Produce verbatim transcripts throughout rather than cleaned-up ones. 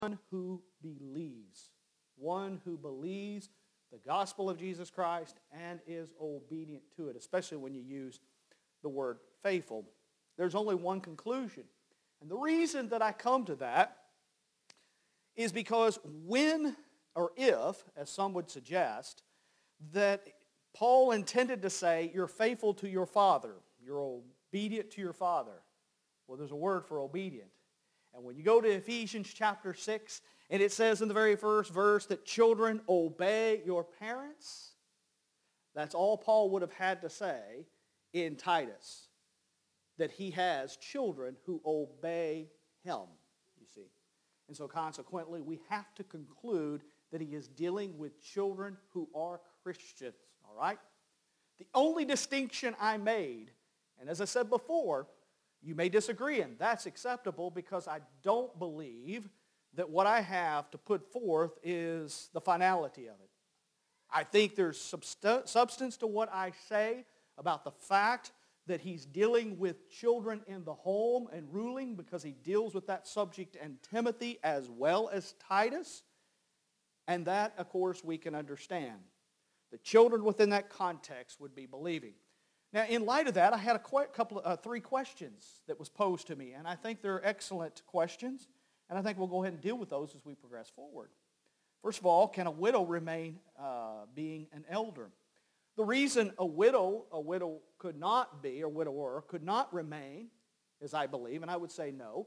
who believes. One who believes the gospel of Jesus Christ and is obedient to it, especially when you use the word faithful. There's only one conclusion. And the reason that I come to that is because when or if, as some would suggest, that Paul intended to say, you're faithful to your father, you're obedient to your father. Well, there's a word for obedient. And when you go to Ephesians chapter six, and it says in the very first verse that children obey your parents, that's all Paul would have had to say in Titus, that he has children who obey him, you see. And so consequently, we have to conclude that he is dealing with children who are Christians, all right? The only distinction I made, and as I said before, you may disagree, and that's acceptable because I don't believe that what I have to put forth is the finality of it. I think there's subst- substance to what I say about the fact that he's dealing with children in the home and ruling because he deals with that subject in Timothy as well as Titus. And that, of course, we can understand. The children within that context would be believing. Now, in light of that, I had a qu- couple of, uh, three questions that was posed to me, and I think they're excellent questions, and I think we'll go ahead and deal with those as we progress forward. First of all, can a widow remain uh, being an elder? The reason a widow, a widow could not be, or widower, could not remain, as I believe, and I would say no,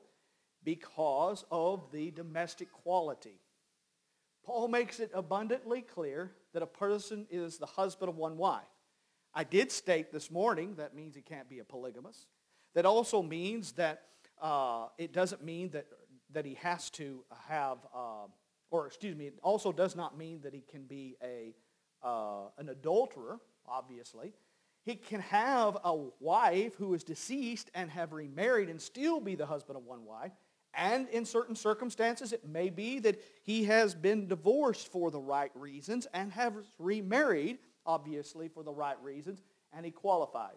because of the domestic quality. Paul makes it abundantly clear that a person is the husband of one wife. I did state this morning that means he can't be a polygamist. That also means that uh, it doesn't mean that, that he has to have, uh, or excuse me, it also does not mean that he can be a uh, an adulterer, obviously. He can have a wife who is deceased and have remarried and still be the husband of one wife. And in certain circumstances, it may be that he has been divorced for the right reasons and has remarried, obviously, for the right reasons, and he qualifies.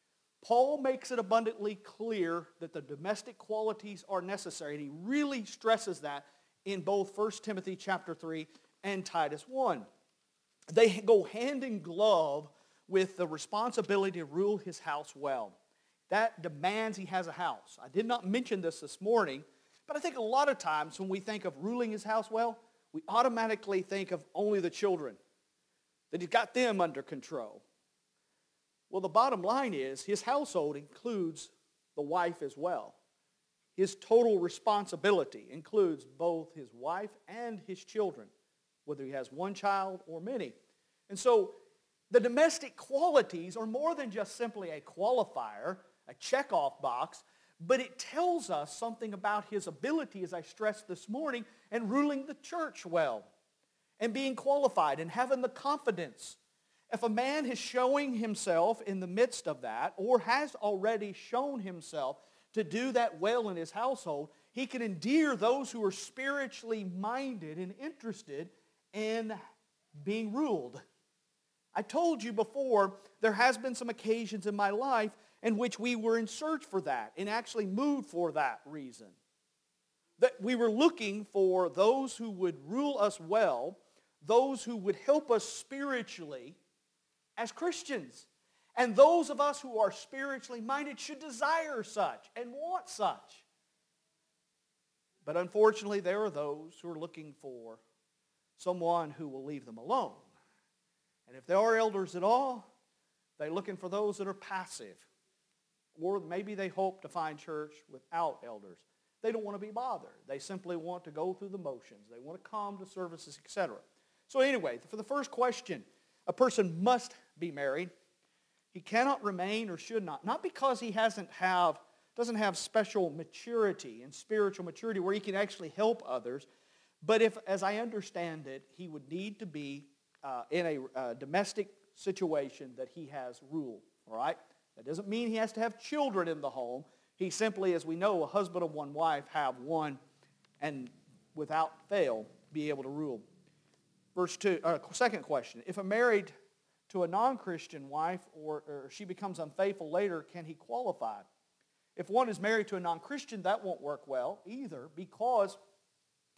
Paul makes it abundantly clear that the domestic qualities are necessary, and he really stresses that in both First Timothy chapter three and Titus one. They go hand in glove with the responsibility to rule his house well. That demands he has a house. I did not mention this this morning, but I think a lot of times when we think of ruling his house well, we automatically think of only the children, that he's got them under control. Well, the bottom line is his household includes the wife as well. His total responsibility includes both his wife and his children, whether he has one child or many. And so the domestic qualities are more than just simply a qualifier, a checkoff box, but it tells us something about his ability, as I stressed this morning, in ruling the church well and being qualified and having the confidence. If a man is showing himself in the midst of that or has already shown himself to do that well in his household, he can endear those who are spiritually minded and interested in being ruled. I told you before, there has been some occasions in my life in which we were in search for that and actually moved for that reason. That we were looking for those who would rule us well, those who would help us spiritually as Christians. And those of us who are spiritually minded should desire such and want such. But unfortunately, there are those who are looking for someone who will leave them alone. And if there are elders at all, they're looking for those that are passive. Or maybe they hope to find church without elders. They don't want to be bothered. They simply want to go through the motions. They want to come to services, et cetera. So anyway, for the first question, a person must be married. He cannot remain or should not. Not because he hasn't have, doesn't have special maturity and spiritual maturity where he can actually help others. But if, as I understand it, he would need to be uh, in a uh, domestic situation that he has rule. All right? That doesn't mean he has to have children in the home. He simply, as we know, a husband of one wife have one and without fail be able to rule. Verse two, uh, second question. If a married to a non-Christian wife or, or she becomes unfaithful later, can he qualify? If one is married to a non-Christian, that won't work well either because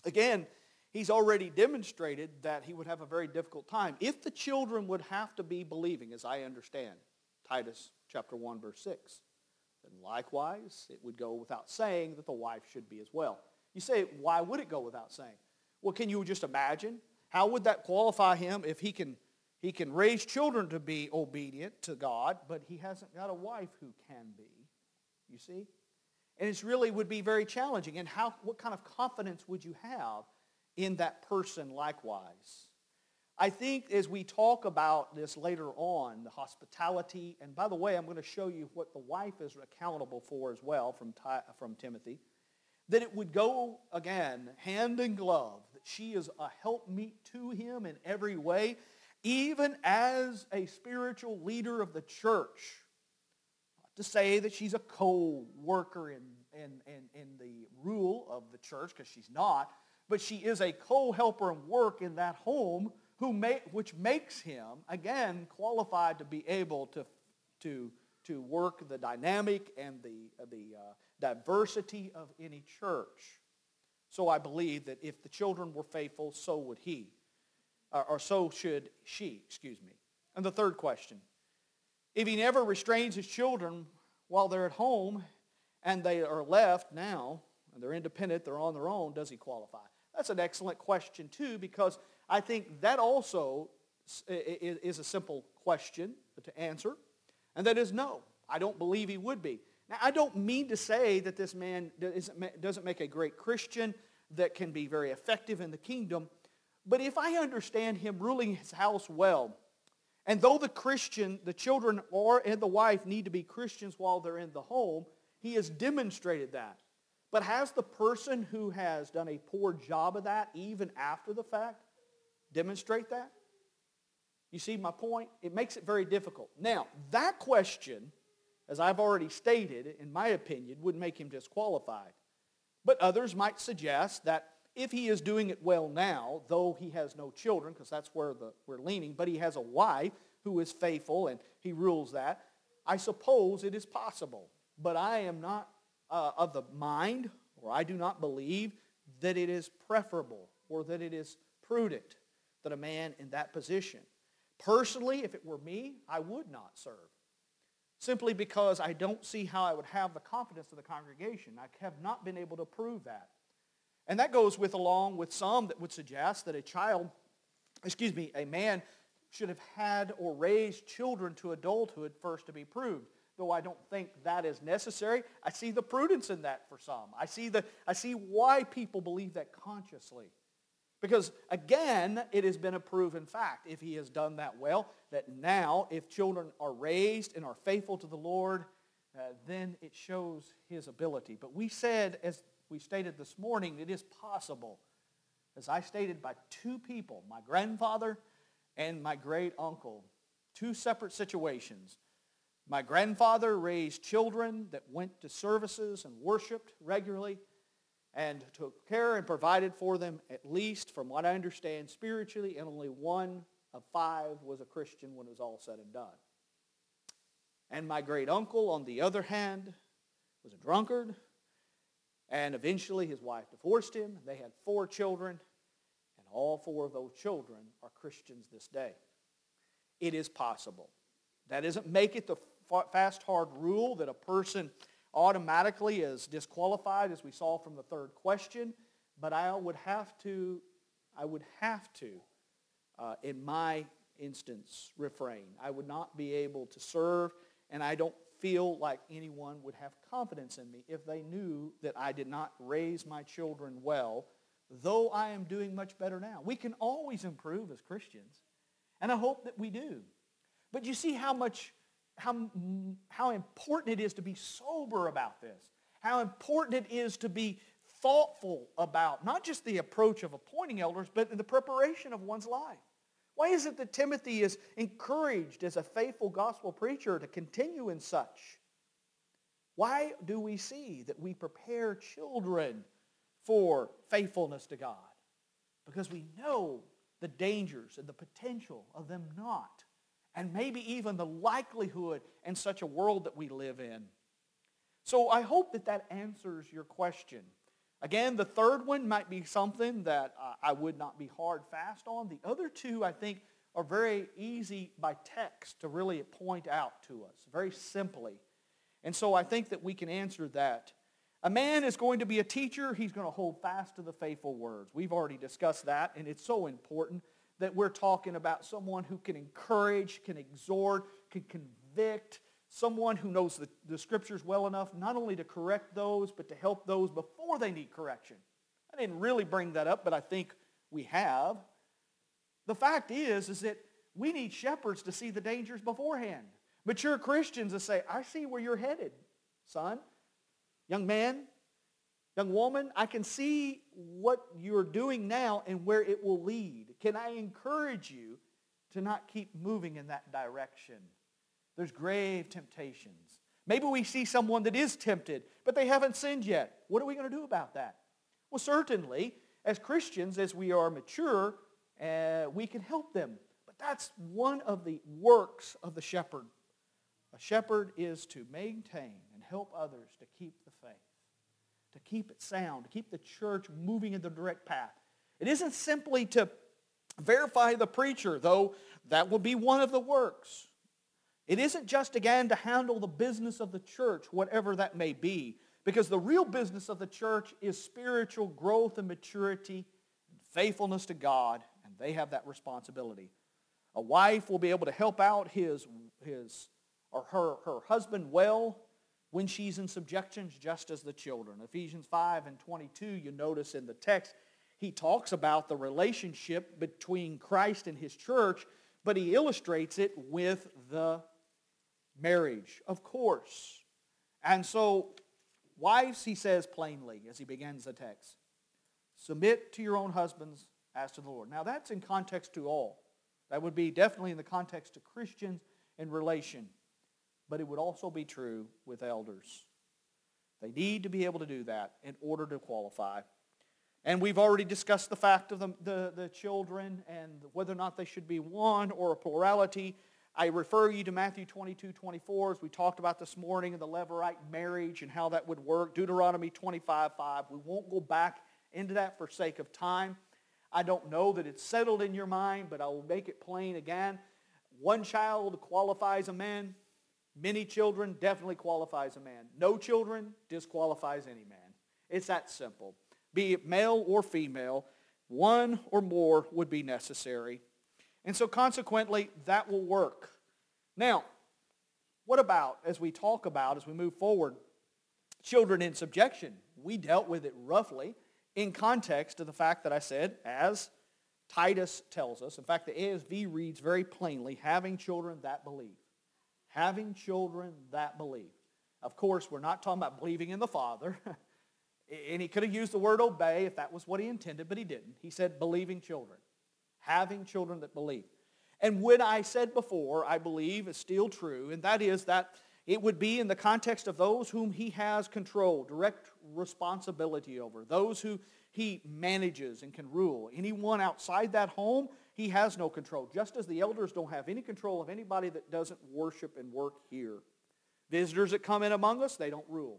Again, he's already demonstrated that he would have a very difficult time. If the children would have to be believing, as I understand, Titus chapter one, verse six, then likewise it would go without saying that the wife should be as well. You say, why would it go without saying? Well, can you just imagine? How would that qualify him if he can, he can raise children to be obedient to God, but he hasn't got a wife who can be? You see? And it really would be very challenging. And how, what kind of confidence would you have in that person likewise? I think as we talk about this later on, the hospitality, and by the way, I'm going to show you what the wife is accountable for as well from, from Timothy, that it would go, again, hand in glove, that she is a helpmeet to him in every way, even as a spiritual leader of the church. Not to say that she's a co-worker in, in, in, in the rule of the church, because she's not, but she is a co-helper in work in that home, who may, which makes him, again, qualified to be able to, to, to work the dynamic and the, the uh, diversity of any church. So I believe that if the children were faithful, so would he. Or, or so should she, excuse me. And the third question. If he never restrains his children while they're at home and they are left now, and they're independent, they're on their own, does he qualify? That's an excellent question too, because I think that also is a simple question to answer, and that is no. I don't believe he would be. Now, I don't mean to say that this man doesn't make a great Christian that can be very effective in the kingdom, but if I understand him ruling his house well, and though the Christian, the children or and the wife need to be Christians while they're in the home, he has demonstrated that. But has the person who has done a poor job of that, even after the fact, demonstrate that? You see my point? It makes it very difficult. Now, that question, as I've already stated, in my opinion, would make him disqualified. But others might suggest that if he is doing it well now, though he has no children, because that's where the, we're leaning, but he has a wife who is faithful and he rules that, I suppose it is possible. But I am not uh, of the mind, or I do not believe, that it is preferable or that it is prudent that a man in that position. Personally, if it were me, I would not serve. Simply because I don't see how I would have the confidence of the congregation. I have not been able to prove that. And that goes with along with some that would suggest that a child, excuse me, a man should have had or raised children to adulthood first to be proved. Though I don't think that is necessary, I see the prudence in that for some. I see the I see why people believe that consciously. Because again, it has been a proven fact, if he has done that well, that now if children are raised and are faithful to the Lord, uh, then it shows his ability. But we said, as we stated this morning, it is possible, as I stated, by two people, my grandfather and my great uncle, two separate situations. My grandfather raised children that went to services and worshiped regularly and took care and provided for them, at least from what I understand spiritually, and only one of five was a Christian when it was all said and done. And my great uncle, on the other hand, was a drunkard, and eventually his wife divorced him. They had four children, and all four of those children are Christians this day. It is possible. That doesn't make it the fast, hard rule that a person automatically is disqualified, as we saw from the third question, but I would have to, I would have to, uh, in my instance, refrain. I would not be able to serve, and I don't feel like anyone would have confidence in me if they knew that I did not raise my children well, though I am doing much better now. We can always improve as Christians, and I hope that we do. But you see how much, how, how important it is to be sober about this, how important it is to be thoughtful about not just the approach of appointing elders, but the preparation of one's life. Why is it that Timothy is encouraged as a faithful gospel preacher to continue in such? Why do we see that we prepare children for faithfulness to God? Because we know the dangers and the potential of them not, and maybe even the likelihood in such a world that we live in. So I hope that that answers your question. Again, the third one might be something that uh, I would not be hard fast on. The other two, I think, are very easy by text to really point out to us, very simply. And so I think that we can answer that. A man is going to be a teacher. He's going to hold fast to the faithful words. We've already discussed that, and it's so important that we're talking about someone who can encourage, can exhort, can convict, someone who knows the, the Scriptures well enough not only to correct those, but to help those before they need correction. I didn't really bring that up, but I think we have. The fact is, is that we need shepherds to see the dangers beforehand. Mature Christians to say, I see where you're headed, son, young man, young woman. I can see what you're doing now and where it will lead. Can I encourage you to not keep moving in that direction? There's grave temptations. Maybe we see someone that is tempted, but they haven't sinned yet. What are we going to do about that? Well, certainly, as Christians, as we are mature, uh, we can help them. But that's one of the works of the shepherd. A shepherd is to maintain and help others to keep the faith, to keep it sound, to keep the church moving in the direct path. It isn't simply to verify the preacher, though that will be one of the works. It isn't just, again, to handle the business of the church, whatever that may be, because the real business of the church is spiritual growth and maturity and faithfulness to God, and they have that responsibility. A wife will be able to help out his, his or her, her husband well when she's in subjection, just as the children. Ephesians five and twenty-two, you notice in the text, he talks about the relationship between Christ and his church, but he illustrates it with the marriage, of course. And so, wives, he says plainly as he begins the text, submit to your own husbands as to the Lord. Now that's in context to all. That would be definitely in the context to Christians in relation. But it would also be true with elders. They need to be able to do that in order to qualify. And we've already discussed the fact of the, the, the children and whether or not they should be one or a plurality. I refer you to Matthew twenty-two, twenty-four, as we talked about this morning, in the Levirate marriage and how that would work. Deuteronomy twenty-five, five. We won't go back into that for sake of time. I don't know that it's settled in your mind, but I will make it plain again. One child qualifies a man. Many children definitely qualifies a man. No children disqualifies any man. It's that simple. Be it male or female, one or more would be necessary. And so consequently, that will work. Now, what about, as we talk about, as we move forward, children in subjection? We dealt with it roughly in context of the fact that I said, as Titus tells us, in fact, the A S V reads very plainly, having children that believe. Having children that believe. Of course, we're not talking about believing in the Father. And he could have used the word obey if that was what he intended, but he didn't. He said believing children. Having children that believe. And what I said before, I believe, is still true, and that is that it would be in the context of those whom he has control, direct responsibility over, those who he manages and can rule. Anyone outside that home, he has no control, just as the elders don't have any control of anybody that doesn't worship and work here. Visitors that come in among us, they don't rule.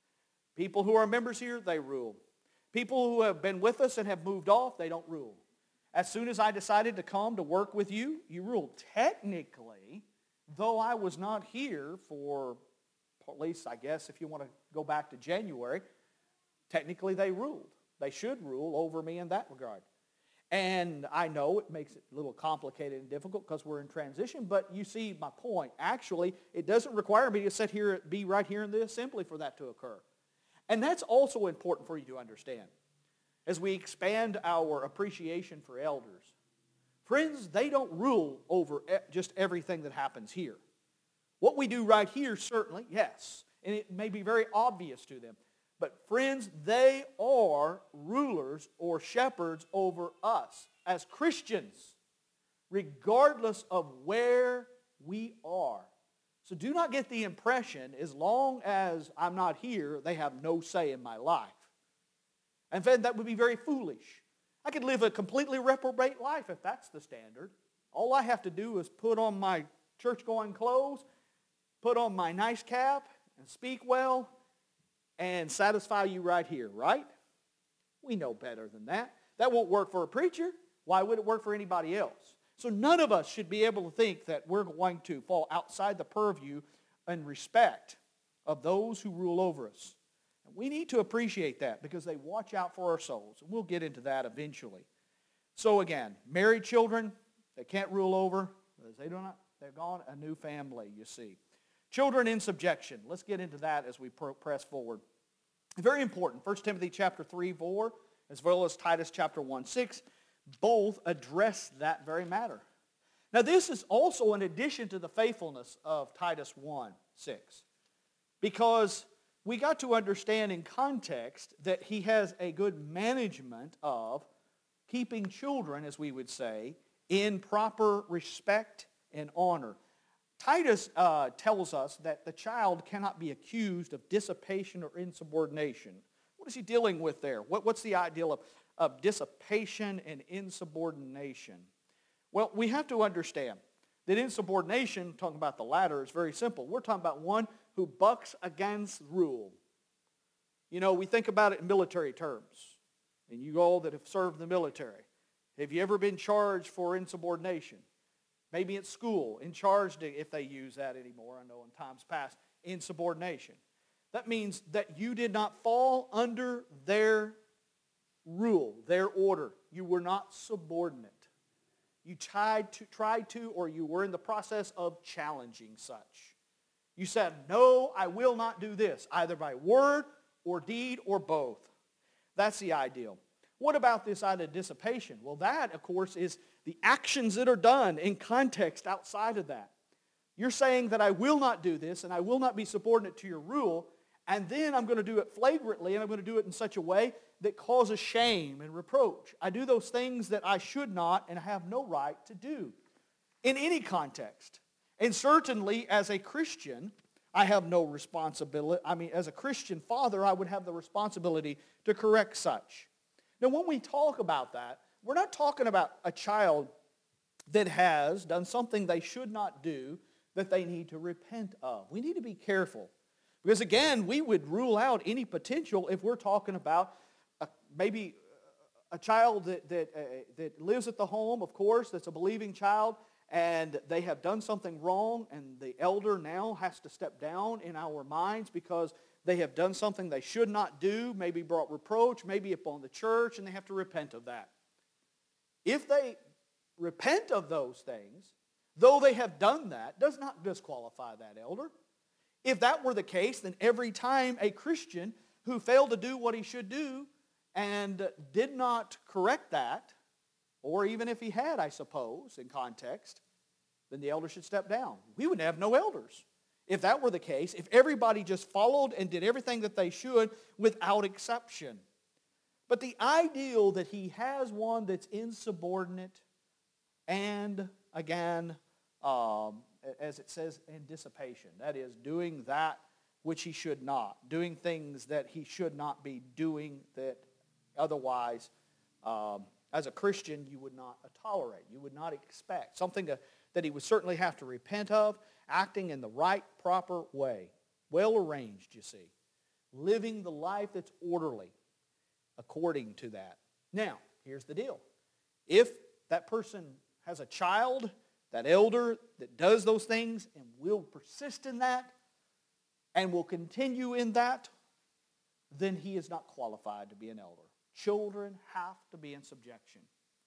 People who are members here, they rule. People who have been with us and have moved off, they don't rule. As soon as I decided to come to work with you, you ruled. Technically, though I was not here for, at least I guess if you want to go back to January, technically they ruled. They should rule over me in that regard. And I know it makes it a little complicated and difficult because we're in transition, but you see my point. Actually, it doesn't require me to sit here, be right here in the assembly for that to occur. And that's also important for you to understand as we expand our appreciation for elders. Friends, they don't rule over just everything that happens here. What we do right here, certainly, yes, and it may be very obvious to them. But friends, they are rulers or shepherds over us as Christians, regardless of where we are. So do not get the impression, as long as I'm not here, they have no say in my life. In fact, that would be very foolish. I could live a completely reprobate life if that's the standard. All I have to do is put on my church-going clothes, put on my nice cap, and speak well, and satisfy you right here, right? We know better than that. That won't work for a preacher. Why would it work for anybody else? So none of us should be able to think that we're going to fall outside the purview and respect of those who rule over us. And we need to appreciate that because they watch out for our souls. And we'll get into that eventually. So again, married children, they can't rule over. They do not, they're gone a new family, you see. Children in subjection. Let's get into that as we press forward. Very important. First Timothy chapter three, four, as well as Titus chapter one, six, both address that very matter. Now this is also in addition to the faithfulness of Titus one, six. Because we got to understand in context that he has a good management of keeping children, as we would say, in proper respect and honor. Titus uh, tells us that the child cannot be accused of dissipation or insubordination. What is he dealing with there? What, what's the ideal of, of dissipation and insubordination? Well, we have to understand that insubordination, talking about the latter, is very simple. We're talking about one who bucks against rule. You know, we think about it in military terms. And you all that have served in the military, have you ever been charged for insubordination? Maybe at school, in charge, if they use that anymore, I know in times past, insubordination. That means that you did not fall under their rule, their order. You were not subordinate. You tried to, tried to, or you were in the process of challenging such. You said, no, I will not do this, either by word or deed or both. That's the ideal. What about this idea of dissipation? Well, that, of course, is the actions that are done in context outside of that. You're saying that I will not do this and I will not be subordinate to your rule, and then I'm going to do it flagrantly and I'm going to do it in such a way that causes shame and reproach. I do those things that I should not and have no right to do in any context. And certainly as a Christian, I have no responsibility. I mean, as a Christian father, I would have the responsibility to correct such. Now, when we talk about that, we're not talking about a child that has done something they should not do that they need to repent of. We need to be careful. Because again, we would rule out any potential if we're talking about a, maybe a child that, that, uh, that lives at the home, of course, that's a believing child, and they have done something wrong, and the elder now has to step down in our minds because they have done something they should not do, maybe brought reproach, maybe upon the church, and they have to repent of that. If they repent of those things, though they have done that, does not disqualify that elder. If that were the case, then every time a Christian who failed to do what he should do and did not correct that, or even if he had, I suppose, in context, then the elder should step down. We would have no elders. If that were the case, if everybody just followed and did everything that they should without exception. But the ideal that he has one that's insubordinate and, again, um, as it says, in dissipation. That is, doing that which he should not. Doing things that he should not be doing that otherwise, um, as a Christian, you would not tolerate. You would not expect. Something to, that he would certainly have to repent of. Acting in the right, proper way. Well arranged, you see. Living the life that's orderly according to that. Now, here's the deal. If that person has a child, that elder that does those things and will persist in that and will continue in that, then he is not qualified to be an elder. Children have to be in subjection.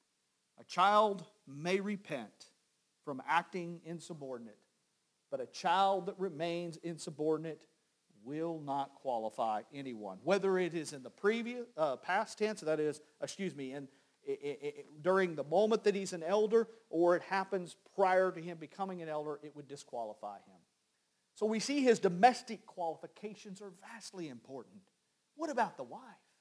A child may repent from acting insubordinate, but a child that remains insubordinate will not qualify anyone. Whether it is in the previous uh, past tense, that is, excuse me, in, it, it, it, during the moment that he's an elder, or it happens prior to him becoming an elder, it would disqualify him. So we see his domestic qualifications are vastly important. What about the wife?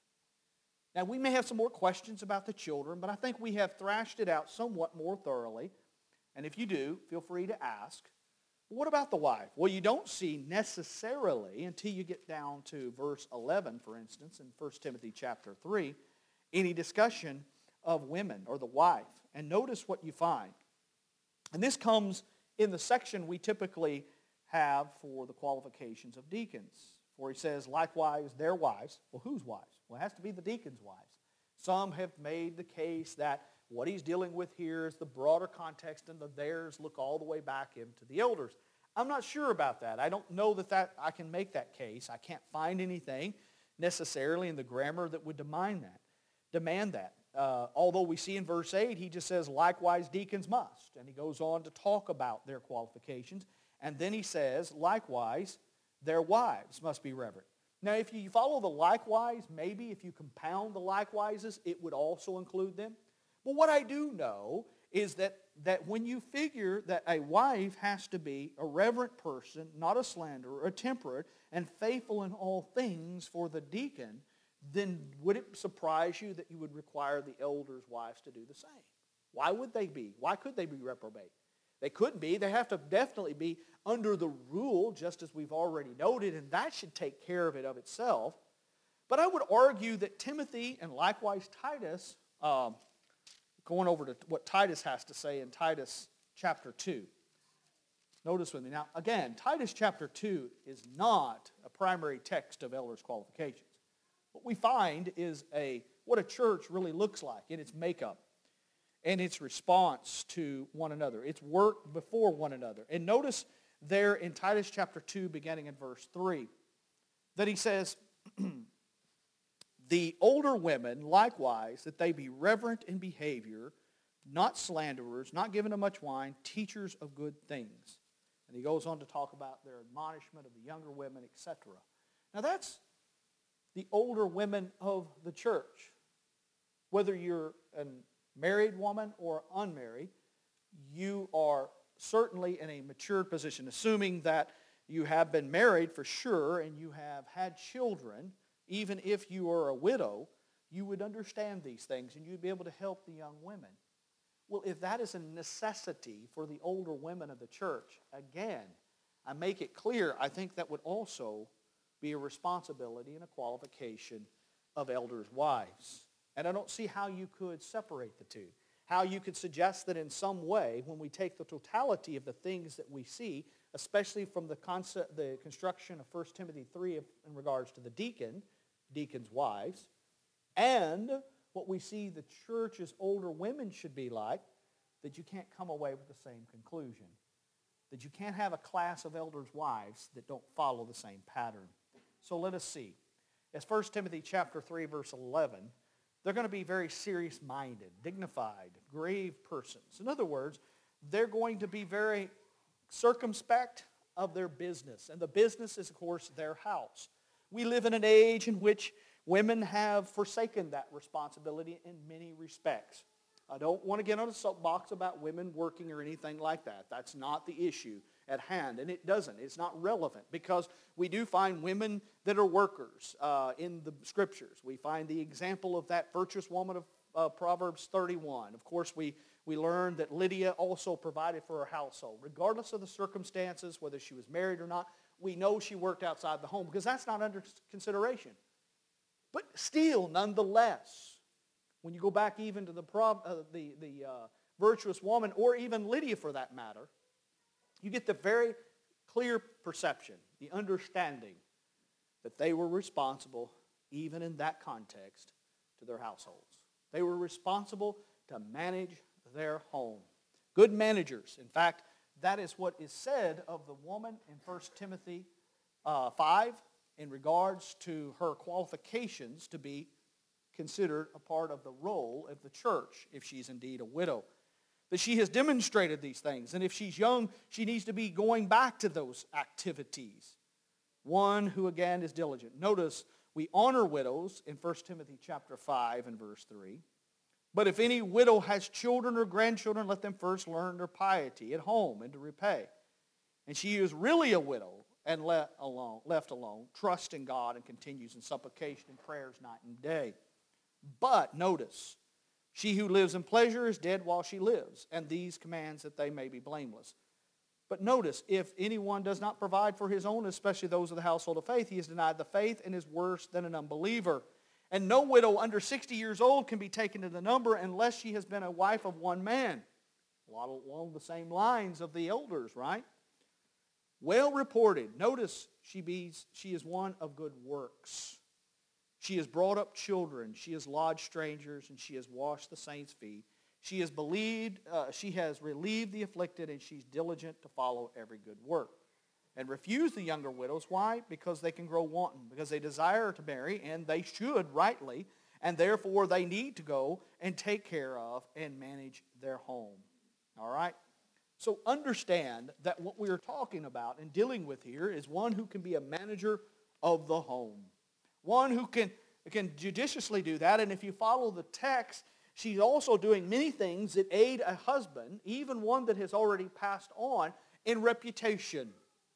Now, we may have some more questions about the children, but I think we have thrashed it out somewhat more thoroughly. And if you do, feel free to ask. What about the wife? Well, you don't see necessarily, until you get down to verse eleven, for instance, in First Timothy chapter three, any discussion of women or the wife. And notice what you find. And this comes in the section we typically have for the qualifications of deacons. For he says, likewise, their wives. Well, whose wives? Well, it has to be the deacons' wives. Some have made the case that what he's dealing with here is the broader context and the theirs look all the way back into the elders. I'm not sure about that. I don't know that, that I can make that case. I can't find anything necessarily in the grammar that would demand that. Demand that. Uh, although we see in verse eight, he just says, likewise deacons must. And he goes on to talk about their qualifications. And then he says, likewise, their wives must be reverent. Now, if you follow the likewise, maybe if you compound the likewises, it would also include them. But what I do know is that, that when you figure that a wife has to be a reverent person, not a slanderer, a temperate, and faithful in all things for the deacon, then would it surprise you that you would require the elders' wives to do the same? Why would they be? Why could they be reprobate? They couldn't be. They have to definitely be under the rule, just as we've already noted, and that should take care of it of itself. But I would argue that Timothy and likewise Titus, um, going over to what Titus has to say in Titus chapter two. Notice with me. Now, again, Titus chapter two is not a primary text of elders' qualifications. What we find is a what a church really looks like in its makeup and its response to one another, its work before one another. And notice there in Titus chapter two, beginning in verse three, that he says, the older women likewise, that they be reverent in behavior, not slanderers, not given to much wine, teachers of good things. And he goes on to talk about their admonishment of the younger women, et cetera. Now that's the older women of the church. Whether you're a married woman or unmarried, you are certainly in a matured position, assuming that you have been married for sure and you have had children. Even if you are a widow, you would understand these things and you'd be able to help the young women. Well, if that is a necessity for the older women of the church, again, I make it clear, I think that would also be a responsibility and a qualification of elders' wives. And I don't see how you could separate the two. How you could suggest that in some way, when we take the totality of the things that we see, especially from the concept, the construction of First Timothy three in regards to the deacon, deacons' wives, and what we see the church's older women should be like, that you can't come away with the same conclusion. That you can't have a class of elders' wives that don't follow the same pattern. So let us see. As First Timothy chapter three, verse eleven, they're going to be very serious-minded, dignified, grave persons. In other words, they're going to be very circumspect of their business. And the business is, of course, their house. We live in an age in which women have forsaken that responsibility in many respects. I don't want to get on a soapbox about women working or anything like that. That's not the issue at hand, and it doesn't. It's not relevant because we do find women that are workers uh, in the Scriptures. We find the example of that virtuous woman of uh, Proverbs thirty-one. Of course, we, we learn that Lydia also provided for her household. Regardless of the circumstances, whether she was married or not, we know she worked outside the home because that's not under consideration. But still, nonetheless, when you go back even to the, uh, the, the uh, virtuous woman, or even Lydia for that matter, you get the very clear perception, the understanding that they were responsible, even in that context, to their households. They were responsible to manage their home. Good managers. In fact, that is what is said of the woman in First Timothy uh, five in regards to her qualifications to be considered a part of the role of the church if she's indeed a widow. That she has demonstrated these things. And if she's young, she needs to be going back to those activities. One who, again, is diligent. Notice, we honor widows in First Timothy chapter five and verse three. But if any widow has children or grandchildren, let them first learn their piety at home and to repay. And she is really a widow and let alone, left alone, trust in God and continues in supplication and prayers night and day. But notice, she who lives in pleasure is dead while she lives, and these commands that they may be blameless. But notice, if anyone does not provide for his own, especially those of the household of faith, he is denied the faith and is worse than an unbeliever. And no widow under sixty years old can be taken to the number unless she has been a wife of one man. A lot along the same lines of the elders, right? Well reported. Notice she, be, she is one of good works. She has brought up children. She has lodged strangers, and she has washed the saints' feet. She has believed, uh, she has relieved the afflicted, and she's diligent to follow every good work. And refuse the younger widows. Why? Because they can grow wanton. Because they desire to marry, and they should rightly, and therefore they need to go and take care of and manage their home. All right? So understand that what we are talking about and dealing with here is one who can be a manager of the home. One who can, can judiciously do that. And if you follow the text, she's also doing many things that aid a husband, even one that has already passed on, in reputation.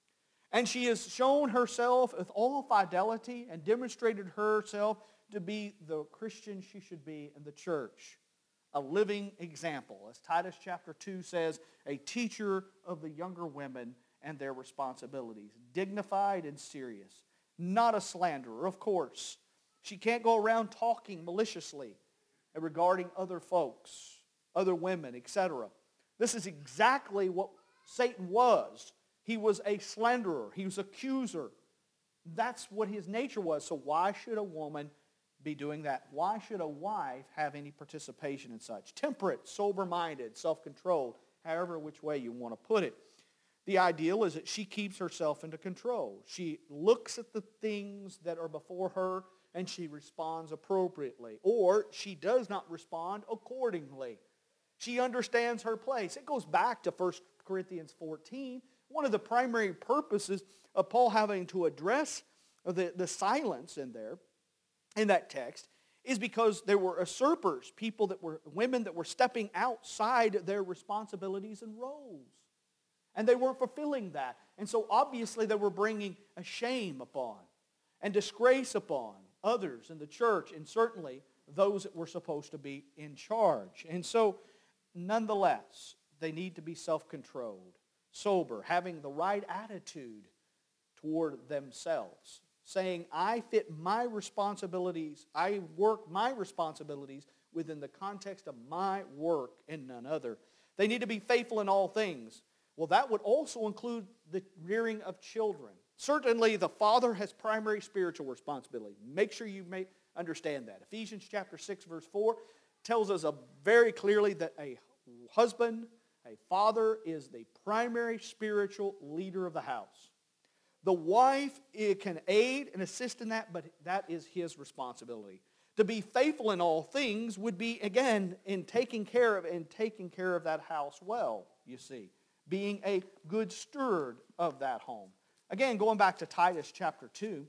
And she has shown herself with all fidelity and demonstrated herself to be the Christian she should be in the church. A living example. As Titus chapter two says, a teacher of the younger women and their responsibilities. Dignified and serious. Not a slanderer, of course. She can't go around talking maliciously regarding other folks, other women, et cetera. This is exactly what Satan was. He was a slanderer. He was an accuser. That's what his nature was. So why should a woman be doing that? Why should a wife have any participation in such? Temperate, sober-minded, self-controlled, however which way you want to put it. The ideal is that she keeps herself into control. She looks at the things that are before her and she responds appropriately. Or she does not respond accordingly. She understands her place. It goes back to First Corinthians fourteen. One of the primary purposes of Paul having to address the, the silence in there, in that text, is because there were usurpers, people that were, women that were stepping outside their responsibilities and roles. And they weren't fulfilling that. And so obviously they were bringing a shame upon and disgrace upon others in the church, and certainly those that were supposed to be in charge. And so nonetheless, they need to be self-controlled, sober, having the right attitude toward themselves, saying, I fit my responsibilities, I work my responsibilities within the context of my work and none other. They need to be faithful in all things. Well, that would also include the rearing of children. Certainly, the father has primary spiritual responsibility. Make sure you may understand that. Ephesians chapter six, verse four tells us very clearly that a husband, a father, is the primary spiritual leader of the house. The wife can aid and assist in that, but that is his responsibility. To be faithful in all things would be, again, in taking care of and taking care of that house well, you see. Being a good steward of that home. Again, going back to Titus chapter two,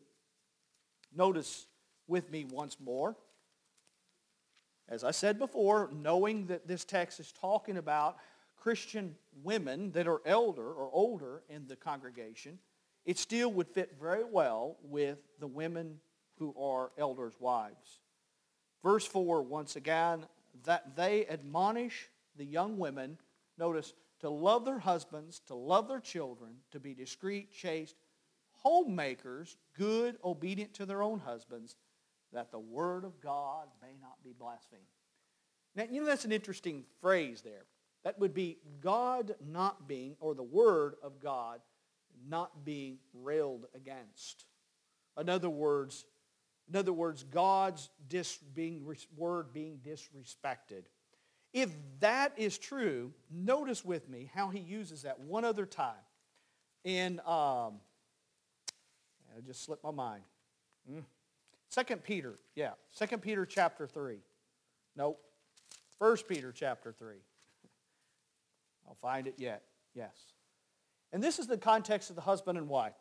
notice with me once more, as I said before, knowing that this text is talking about Christian women that are elder or older in the congregation, it still would fit very well with the women who are elders' wives. Verse four, once again, that they admonish the young women, notice, to love their husbands, to love their children, to be discreet, chaste, homemakers, good, obedient to their own husbands, that the word of God may not be blasphemed. Now, you know, that's an interesting phrase there. That would be God not being, or the word of God not being railed against. In other words, in other words, God's dis, being, word being disrespected. If that is true, notice with me how he uses that one other time. In, um, I just slipped my mind. Mm. Second Peter, yeah, Second Peter chapter three. Nope, First Peter chapter three. I'll find it yet, yes. And this is the context of the husband and wife.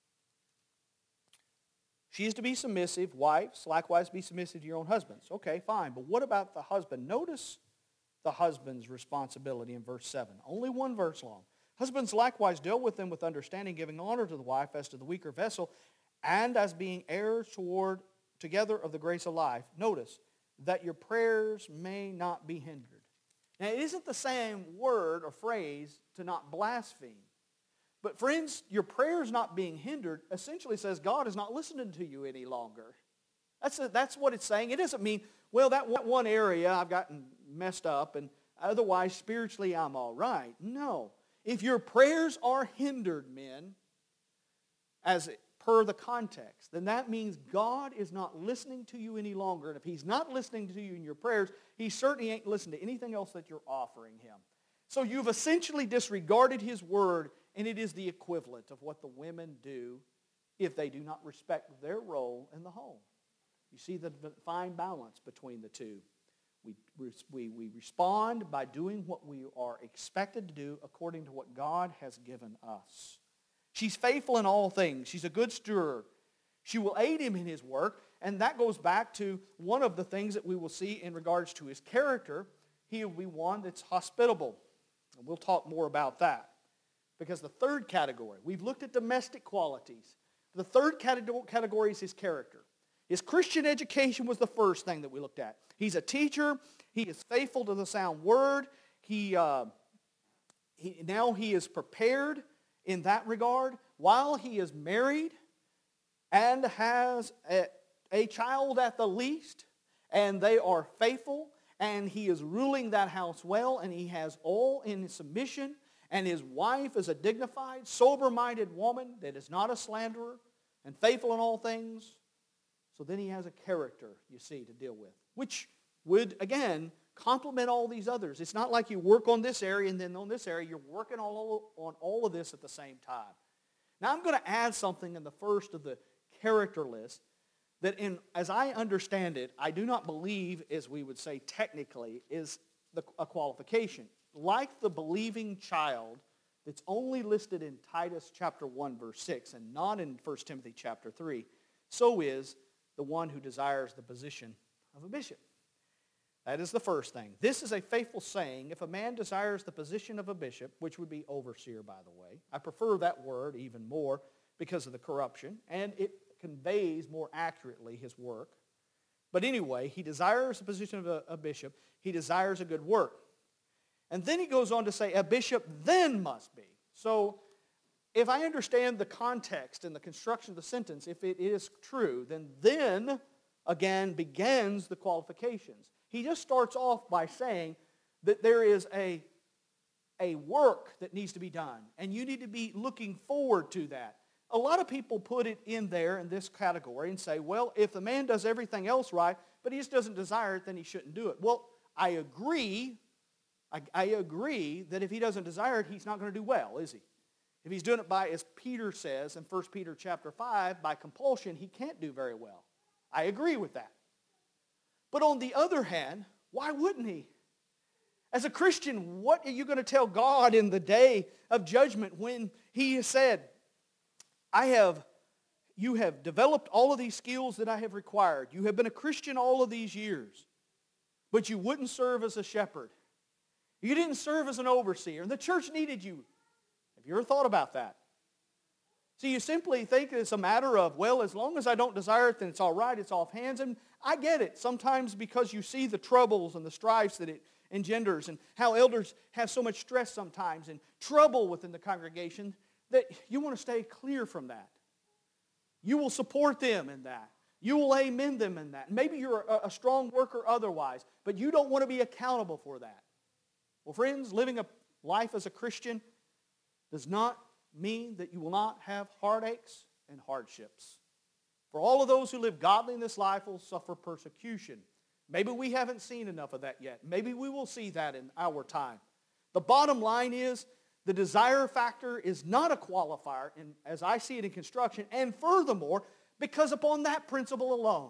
She is to be submissive. Wives, likewise, be submissive to your own husbands. Okay, fine. But what about the husband? Notice the husband's responsibility in verse seven. Only one verse long. Husbands likewise deal with them with understanding, giving honor to the wife as to the weaker vessel, and as being heirs toward together of the grace of life. Notice that your prayers may not be hindered. Now, it isn't the same word or phrase to not blaspheme. But friends, your prayers not being hindered essentially says God is not listening to you any longer. That's, a, that's what it's saying. It doesn't mean, well, that one area I've gotten messed up and otherwise spiritually I'm all right. No. If your prayers are hindered, men, as per the context, then that means God is not listening to you any longer. And if He's not listening to you in your prayers, He certainly ain't listening to anything else that you're offering Him. So you've essentially disregarded His word, and it is the equivalent of what the women do if they do not respect their role in the home. You see the fine balance between the two. We, we, we respond by doing what we are expected to do according to what God has given us. She's faithful in all things. She's a good steward. She will aid him in his work, and that goes back to one of the things that we will see in regards to his character. He will be one that's hospitable, and we'll talk more about that. Because the third category, we've looked at domestic qualities. The third category is his character. His Christian education was the first thing that we looked at. He's a teacher. He is faithful to the sound word. He, uh, he now he is prepared in that regard. While he is married and has a, a child at the least, and they are faithful, and he is ruling that house well, and he has all in submission, and his wife is a dignified, sober-minded woman that is not a slanderer and faithful in all things. So then he has a character, you see, to deal with, which would, again, complement all these others. It's not like you work on this area and then on this area. You're working all on all of this at the same time. Now I'm going to add something in the first of the character list that, in, as I understand it, I do not believe, as we would say technically, is the, a qualification. Like the believing child that's only listed in Titus chapter one, verse six, and not in First Timothy chapter three, so is the one who desires the position of a bishop. That is the first thing. This is a faithful saying. If a man desires the position of a bishop, which would be overseer, by the way. I prefer that word even more because of the corruption, and it conveys more accurately his work. But anyway, he desires the position of a, a bishop. He desires a good work. And then he goes on to say, a bishop then must be. So if I understand the context and the construction of the sentence, if it is true, then then, again, begins the qualifications. He just starts off by saying that there is a, a work that needs to be done, and you need to be looking forward to that. A lot of people put it in there in this category and say, well, if the man does everything else right, but he just doesn't desire it, then he shouldn't do it. Well, I agree. I, I agree that if he doesn't desire it, he's not going to do well, is he? If he's doing it by, as Peter says in First Peter chapter five, by compulsion, he can't do very well. I agree with that. But on the other hand, why wouldn't he? As a Christian, what are you going to tell God in the day of judgment when he has said, I have, you have developed all of these skills that I have required. You have been a Christian all of these years, but you wouldn't serve as a shepherd. You didn't serve as an overseer, and the church needed you. Have you ever thought about that? So you simply think it's a matter of, well, as long as I don't desire it, then it's all right, it's off hands. And I get it. Sometimes because you see the troubles and the strifes that it engenders and how elders have so much stress sometimes and trouble within the congregation that you want to stay clear from that. You will support them in that. You will amen them in that. Maybe you're a, a strong worker otherwise, but you don't want to be accountable for that. Well, friends, living a life as a Christian does not mean that you will not have heartaches and hardships. For all of those who live godly in this life will suffer persecution. Maybe we haven't seen enough of that yet. Maybe we will see that in our time. The bottom line is the desire factor is not a qualifier, in, as I see it in construction, and furthermore, because upon that principle alone,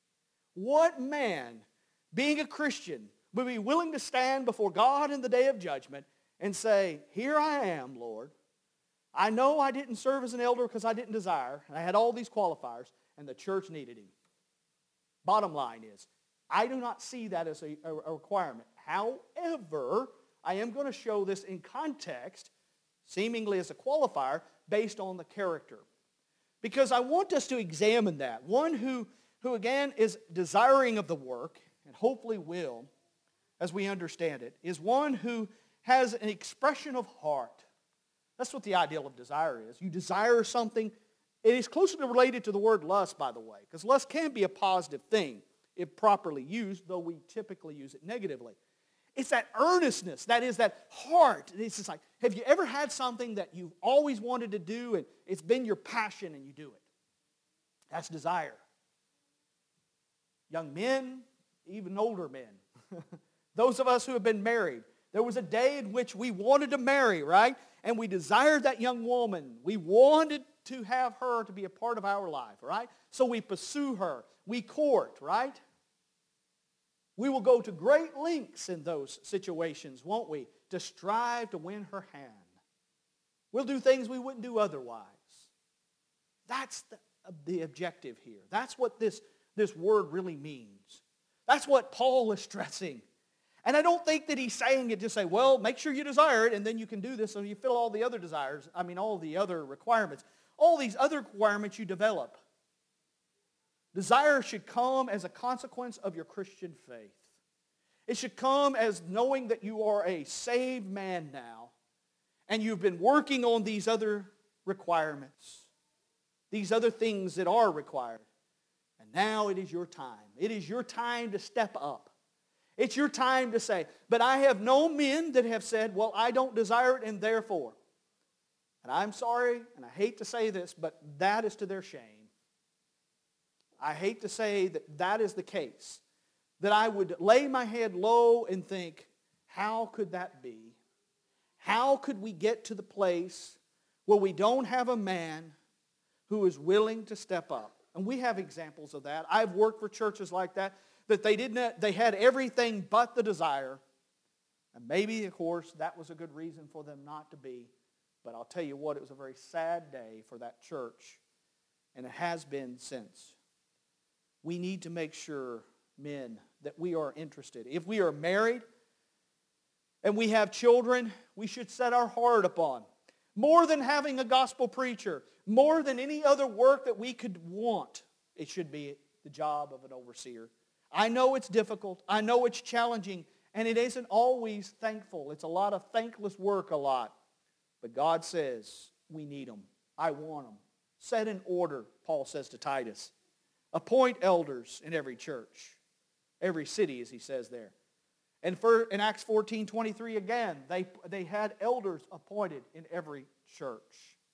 what man, being a Christian, would be willing to stand before God in the day of judgment and say, here I am, Lord. I know I didn't serve as an elder because I didn't desire, and I had all these qualifiers, and the church needed him. Bottom line is, I do not see that as a, a requirement. However, I am going to show this in context, seemingly as a qualifier, based on the character. Because I want us to examine that. One who, who again, is desiring of the work, and hopefully will, as we understand it, is one who has an expression of heart. That's what the ideal of desire is. You desire something. It is closely related to the word lust, by the way, because lust can be a positive thing if properly used, though we typically use it negatively. It's that earnestness, that is that heart. It's just like, have you ever had something that you've always wanted to do and it's been your passion and you do it? That's desire. Young men, even older men. Those of us who have been married. There was a day in which we wanted to marry, right? And we desired that young woman. We wanted to have her to be a part of our life, right? So we pursue her. We court, right? We will go to great lengths in those situations, won't we? To strive to win her hand. We'll do things we wouldn't do otherwise. That's the, the objective here. That's what this, this word really means. That's what Paul is stressing. And I don't think that he's saying it just say, well, make sure you desire it and then you can do this and you fill all the other desires. I mean, all the other requirements. All these other requirements you develop. Desire should come as a consequence of your Christian faith. It should come as knowing that you are a saved man now and you've been working on these other requirements, these other things that are required. And now it is your time. It is your time to step up. It's your time to say, but I have known men that have said, well, I don't desire it and therefore. And I'm sorry, and I hate to say this, but that is to their shame. I hate to say that that is the case. That I would lay my head low and think, how could that be? How could we get to the place where we don't have a man who is willing to step up? And we have examples of that. I've worked for churches like that, that they didn't, they had everything but the desire. And maybe, of course, that was a good reason for them not to be. But I'll tell you what, it was a very sad day for that church. And it has been since. We need to make sure, men, that we are interested. If we are married and we have children, we should set our heart upon. More than having a gospel preacher, more than any other work that we could want, it should be the job of an overseer. I know it's difficult. I know it's challenging. And it isn't always thankful. It's a lot of thankless work a lot. But God says we need them. I want them. Set in order, Paul says to Titus. Appoint elders in every church. Every city, as he says there. And for, in Acts fourteen twenty-three again, they, they had elders appointed in every church.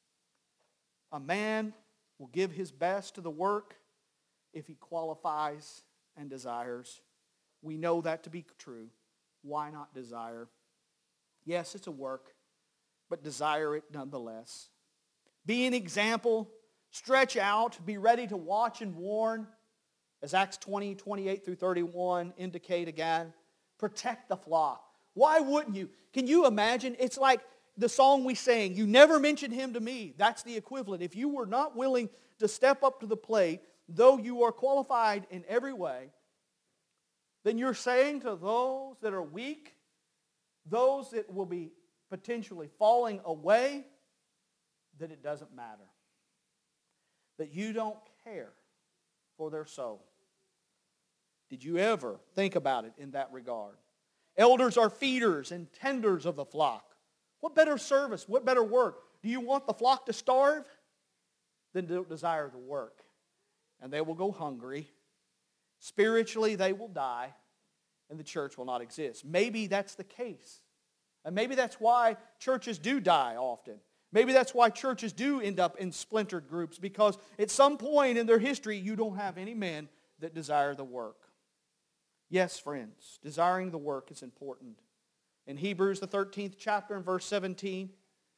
A man will give his best to the work if he qualifies and desires. We know that to be true. Why not desire? Yes, it's a work, but desire it nonetheless. Be an example. Stretch out. Be ready to watch and warn. As Acts twenty, twenty-eight through thirty-one indicate again. Protect the flock. Why wouldn't you? Can you imagine? It's like the song we sang, you never mentioned him to me. That's the equivalent. If you were not willing to step up to the plate, though you are qualified in every way, then you're saying to those that are weak, those that will be potentially falling away, that it doesn't matter. That you don't care for their soul. Did you ever think about it in that regard? Elders are feeders and tenders of the flock. What better service, what better work? Do you want the flock to starve? Then don't desire the work. And they will go hungry. Spiritually, they will die. And the church will not exist. Maybe that's the case. And maybe that's why churches do die often. Maybe that's why churches do end up in splintered groups, because at some point in their history, you don't have any men that desire the work. Yes, friends, desiring the work is important. In Hebrews, the thirteenth chapter, and verse seventeen,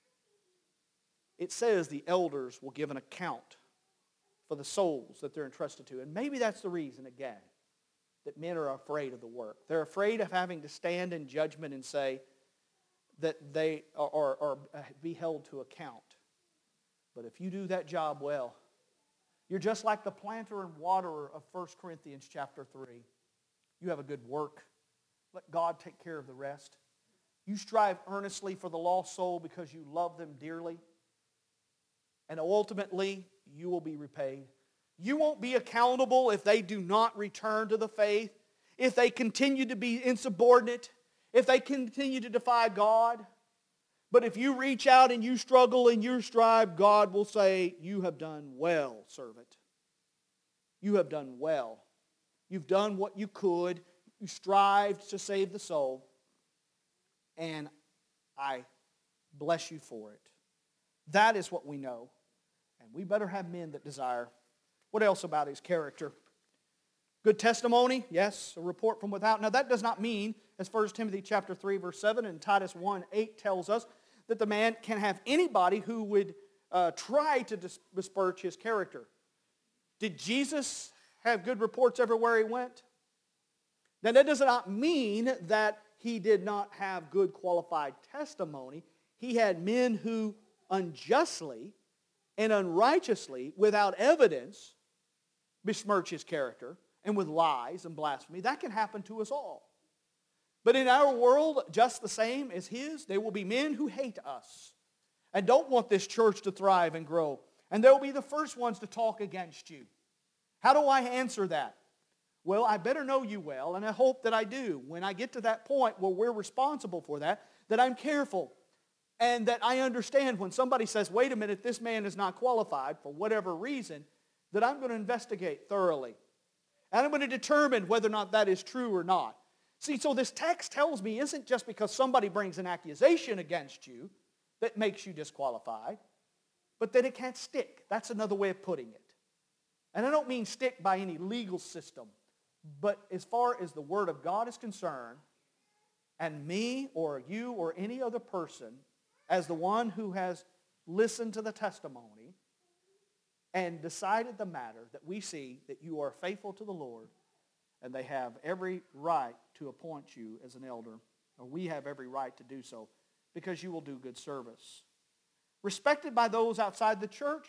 it says the elders will give an account for the souls that they're entrusted to. And maybe that's the reason, again, that men are afraid of the work. They're afraid of having to stand in judgment and say, that they are, are, are be held to account. But if you do that job well, you're just like the planter and waterer of First Corinthians chapter three. You have a good work. Let God take care of the rest. You strive earnestly for the lost soul because you love them dearly. And ultimately, you will be repaid. You won't be accountable if they do not return to the faith, if they continue to be insubordinate, if they continue to defy God. But if you reach out and you struggle and you strive, God will say, you have done well, servant. You have done well. You've done what you could. You strived to save the soul. And I bless you for it. That is what we know. And we better have men that desire What else about his character? Good testimony, yes, a report from without. Now that does not mean, as First Timothy chapter three, verse seven, and Titus one, eight tells us, that the man can have anybody who would uh, try to besmirch his character. Did Jesus have good reports everywhere he went? Now that does not mean that he did not have good qualified testimony. He had men who unjustly and unrighteously, without evidence, besmirch his character, and with lies and blasphemy. That can happen to us all. But in our world, just the same as his, there will be men who hate us and don't want this church to thrive and grow. And they'll be the first ones to talk against you. How do I answer that? Well, I better know you well, and I hope that I do. When I get to that point where we're responsible for that, that I'm careful and that I understand when somebody says, wait a minute, this man is not qualified for whatever reason, that I'm going to investigate thoroughly. And I'm going to determine whether or not that is true or not. See, so this text tells me isn't just because somebody brings an accusation against you that makes you disqualified, but that it can't stick. That's another way of putting it. And I don't mean stick by any legal system, but as far as the Word of God is concerned, and me or you or any other person, as the one who has listened to the testimony and decided the matter, that we see that you are faithful to the Lord, and they have every right to appoint you as an elder, or we have every right to do so, because you will do good service. Respected by those outside the church?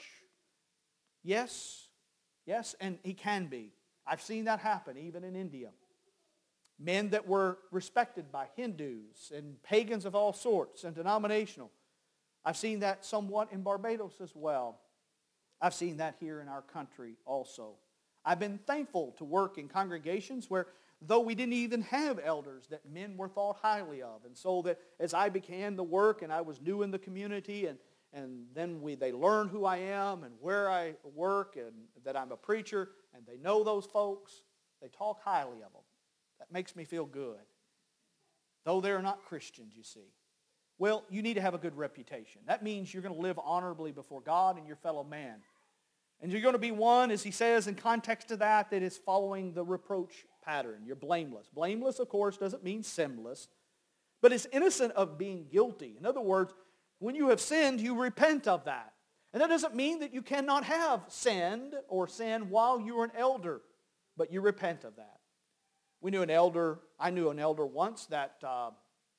Yes. Yes, and he can be. I've seen that happen even in India. Men that were respected by Hindus and pagans of all sorts and denominational. I've seen that somewhat in Barbados as well. I've seen that here in our country also. I've been thankful to work in congregations where, though we didn't even have elders, that men were thought highly of. And so that as I began the work and I was new in the community, and, and then we they learn who I am and where I work and that I'm a preacher, and they know those folks, they talk highly of them. That makes me feel good. Though they're not Christians, you see. Well, you need to have a good reputation. That means you're going to live honorably before God and your fellow man. And you're going to be one, as he says in context to that, that is following the reproach pattern. You're blameless. Blameless, of course, doesn't mean sinless, but it's innocent of being guilty. In other words, when you have sinned, you repent of that. And that doesn't mean that you cannot have sinned or sin while you are an elder, but you repent of that. We knew an elder, I knew an elder once that uh,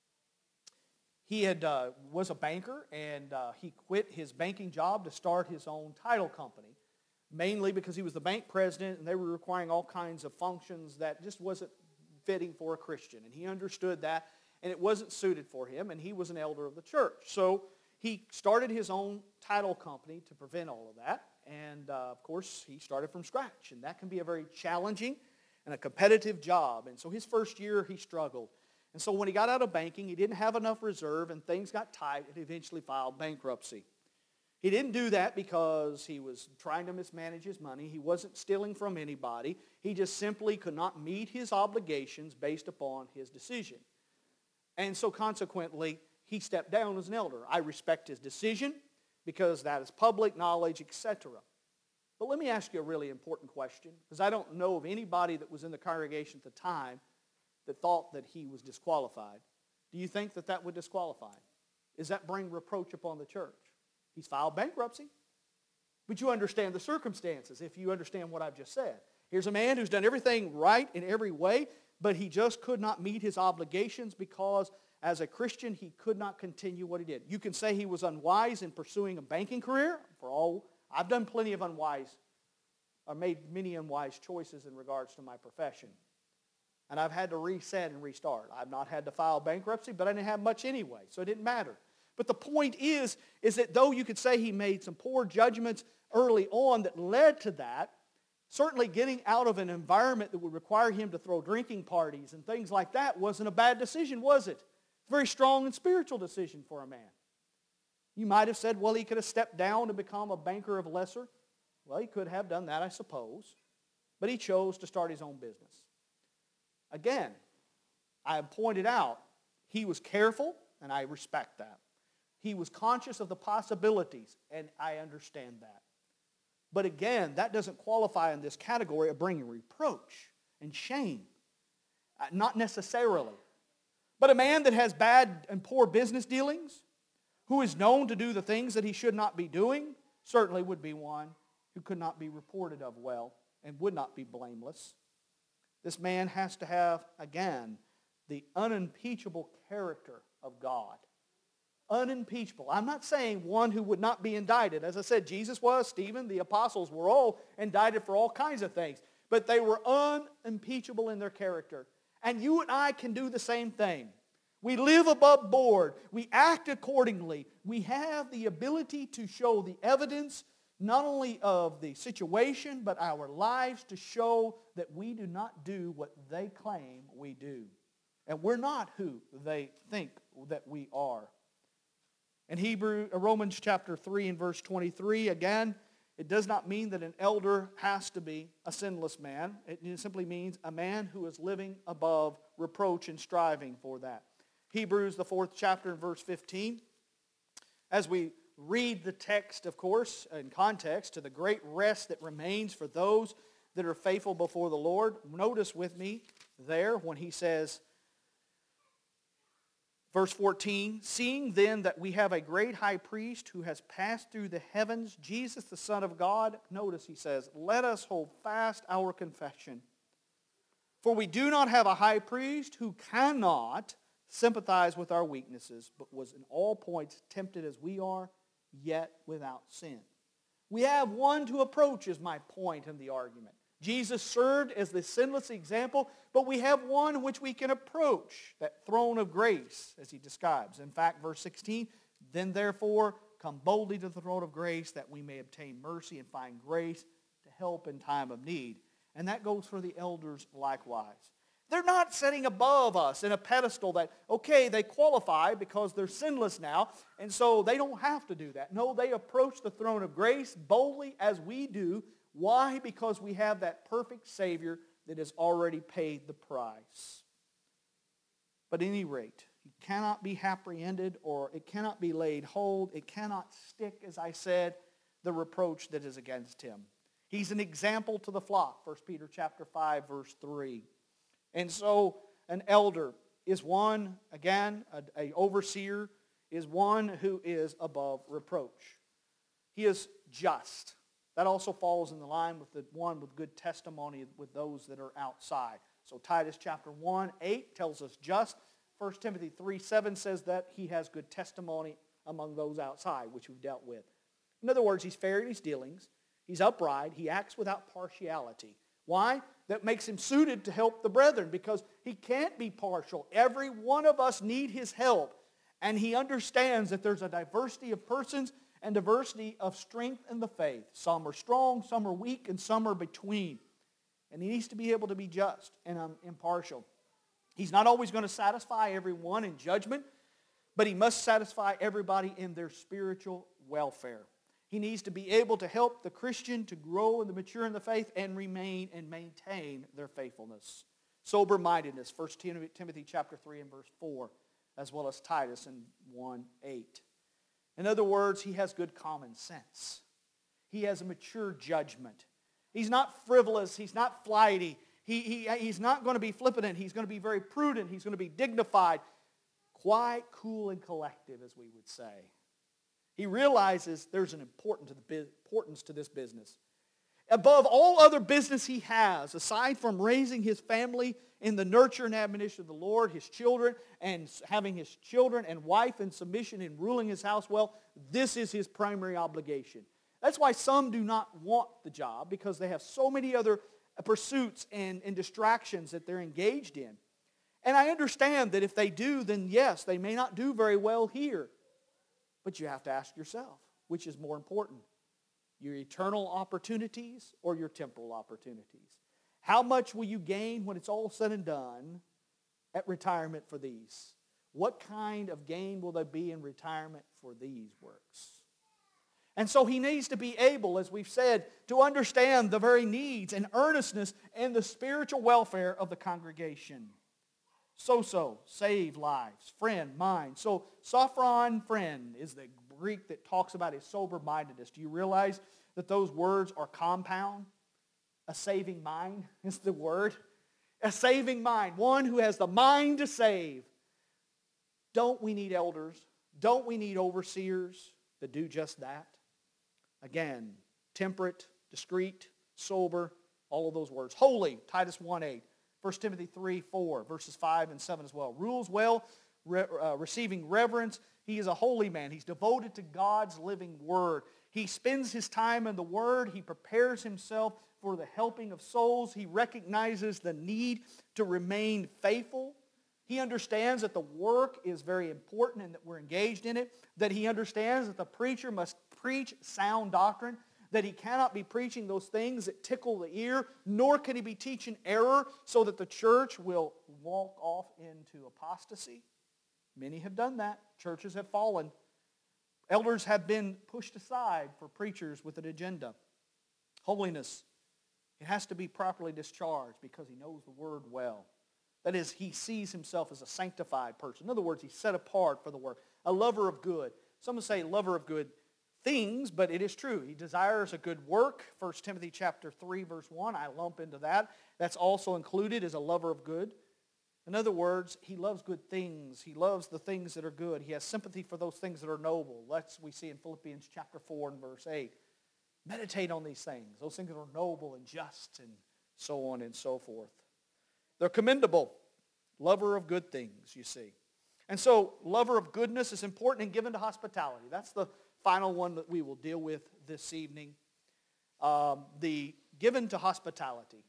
he had uh, was a banker, and uh, he quit his banking job to start his own title company, mainly because he was the bank president and they were requiring all kinds of functions that just wasn't fitting for a Christian. And he understood that, and it wasn't suited for him, and he was an elder of the church. So he started his own title company to prevent all of that, and uh, of course he started from scratch, and that can be a very challenging and a competitive job. And so his first year he struggled. And so when he got out of banking, he didn't have enough reserve, and things got tight, and he eventually filed bankruptcy. He didn't do that because he was trying to mismanage his money. He wasn't stealing from anybody. He just simply could not meet his obligations based upon his decision. And so consequently, he stepped down as an elder. I respect his decision because that is public knowledge, et cetera. But let me ask you a really important question, because I don't know of anybody that was in the congregation at the time that thought that he was disqualified. Do you think that that would disqualify him? Does that bring reproach upon the church? He's filed bankruptcy. But you understand the circumstances if you understand what I've just said. Here's a man who's done everything right in every way, but he just could not meet his obligations because as a Christian he could not continue what he did. You can say he was unwise in pursuing a banking career. For all, I've done plenty of unwise, or made many unwise choices in regards to my profession. And I've had to reset and restart. I've not had to file bankruptcy, but I didn't have much anyway, so it didn't matter. But the point is, is that though you could say he made some poor judgments early on that led to that, certainly getting out of an environment that would require him to throw drinking parties and things like that wasn't a bad decision, was it? It's a very strong and spiritual decision for a man. You might have said, well, he could have stepped down to become a banker of lesser. Well, he could have done that, I suppose. But he chose to start his own business. Again, I have pointed out, he was careful, and I respect that. He was conscious of the possibilities, and I understand that. But again, that doesn't qualify in this category of bringing reproach and shame. Uh, not necessarily. But a man that has bad and poor business dealings, who is known to do the things that he should not be doing, certainly would be one who could not be reported of well and would not be blameless. This man has to have, again, the unimpeachable character of God. Unimpeachable. I'm not saying one who would not be indicted. As I said, Jesus was, Stephen, the apostles were all indicted for all kinds of things. But they were unimpeachable in their character. And you and I can do the same thing. We live above board. We act accordingly. We have the ability to show the evidence not only of the situation, but our lives to show that we do not do what they claim we do. And we're not who they think that we are. In Hebrew, Romans chapter three and verse twenty-three, again, it does not mean that an elder has to be a sinless man. It simply means a man who is living above reproach and striving for that. Hebrews, the fourth chapter and verse fifteen. As we read the text, of course, in context, to the great rest that remains for those that are faithful before the Lord. Notice with me there when he says, verse fourteen, seeing then that we have a great high priest who has passed through the heavens, Jesus the Son of God, notice he says, let us hold fast our confession. For we do not have a high priest who cannot sympathize with our weaknesses, but was in all points tempted as we are, yet without sin. We have one to approach, is my point in the argument. Jesus served as the sinless example, but we have one which we can approach, that throne of grace, as he describes. In fact, verse sixteen, then therefore come boldly to the throne of grace, that we may obtain mercy and find grace to help in time of need. And that goes for the elders likewise. They're not sitting above us in a pedestal that, okay, they qualify because they're sinless now, and so they don't have to do that. No, they approach the throne of grace boldly as we do. Why? Because we have that perfect Savior that has already paid the price. But at any rate, he cannot be apprehended, or it cannot be laid hold. It cannot stick, as I said, the reproach that is against him. He's an example to the flock, First Peter chapter five, verse three. And so an elder is one, again, an overseer is one who is above reproach. He is just. That also falls in the line with the one with good testimony with those that are outside. So Titus chapter one, eight tells us just. First Timothy three, seven says that he has good testimony among those outside, which we've dealt with. In other words, he's fair in his dealings. He's upright. He acts without partiality. Why? That makes him suited to help the brethren, because he can't be partial. Every one of us need his help. And he understands that there's a diversity of persons and diversity of strength in the faith. Some are strong, some are weak, and some are between. And he needs to be able to be just and um, impartial. He's not always going to satisfy everyone in judgment, but he must satisfy everybody in their spiritual welfare. He needs to be able to help the Christian to grow and to mature in the faith and remain and maintain their faithfulness. Sober-mindedness, First Timothy chapter three and verse four, as well as Titus in one eight. In other words, he has good common sense. He has a mature judgment. He's not frivolous. He's not flighty. He, he, he's not going to be flippant. He's going to be very prudent. He's going to be dignified. Quite cool and collective, as we would say. He realizes there's an importance to this business. Above all other business he has, aside from raising his family in the nurture and admonition of the Lord, his children, and having his children and wife in submission and ruling his house well, this is his primary obligation. That's why some do not want the job, because they have so many other pursuits and, and distractions that they're engaged in. And I understand that if they do, then yes, they may not do very well here. But you have to ask yourself, which is more important? Your eternal opportunities or your temporal opportunities? How much will you gain when it's all said and done at retirement for these? What kind of gain will there be in retirement for these works? And so he needs to be able, as we've said, to understand the very needs and earnestness and the spiritual welfare of the congregation. So-so, save lives, friend, mine. So Sophron, friend, is the Greek that talks about his sober-mindedness. Do you realize that those words are compound? A saving mind is the word. A saving mind. One who has the mind to save. Don't we need elders? Don't we need overseers that do just that? Again, temperate, discreet, sober, all of those words. Holy, Titus one eight. First Timothy three four, verses five and seven as well. Rules well, re, uh, receiving reverence. He is a holy man. He's devoted to God's living word. He spends his time in the word. He prepares himself for the helping of souls. He recognizes the need to remain faithful. He understands that the work is very important and that we're engaged in it. That he understands that the preacher must preach sound doctrine. That he cannot be preaching those things that tickle the ear, nor can he be teaching error so that the church will walk off into apostasy. Many have done that. Churches have fallen. Elders have been pushed aside for preachers with an agenda. Holiness, it has to be properly discharged because he knows the word well. That is, he sees himself as a sanctified person. In other words, he's set apart for the work. A lover of good. Some would say lover of good things, but it is true. He desires a good work. First Timothy chapter three, verse one, I lump into that. That's also included as a lover of good. In other words, he loves good things. He loves the things that are good. He has sympathy for those things that are noble. That's we see in Philippians chapter four and verse eight. Meditate on these things. Those things that are noble and just and so on and so forth. They're commendable. Lover of good things, you see. And so, lover of goodness is important and given to hospitality. That's the final one that we will deal with this evening. Um, the given to hospitality.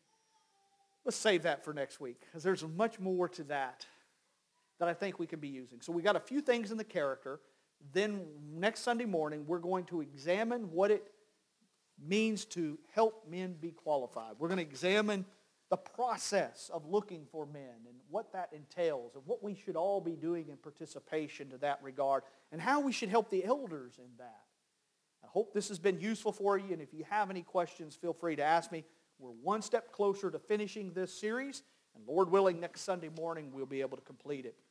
Let's save that for next week because there's much more to that that I think we can be using. So we got a few things in the character. Then next Sunday morning, we're going to examine what it means to help men be qualified. We're going to examine the process of looking for men and what that entails and what we should all be doing in participation to that regard and how we should help the elders in that. I hope this has been useful for you, and if you have any questions, feel free to ask me. We're one step closer to finishing this series, and Lord willing, next Sunday morning we'll be able to complete it.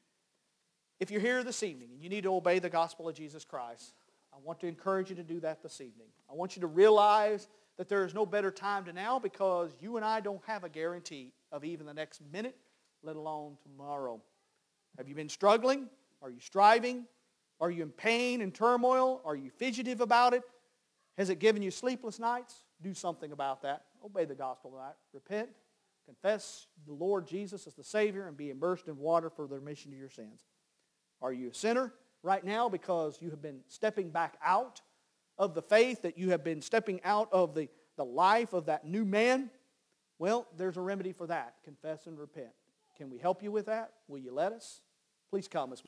If you're here this evening and you need to obey the gospel of Jesus Christ, I want to encourage you to do that this evening. I want you to realize that there is no better time than now because you and I don't have a guarantee of even the next minute, let alone tomorrow. Have you been struggling? Are you striving? Are you in pain and turmoil? Are you fidgetive about it? Has it given you sleepless nights? Do something about that. Obey the gospel tonight. Repent, confess the Lord Jesus as the Savior, and be immersed in water for the remission of your sins. Are you a sinner right now because you have been stepping back out of the faith, that you have been stepping out of the, the life of that new man? Well, there's a remedy for that. Confess and repent. Can we help you with that? Will you let us? Please come as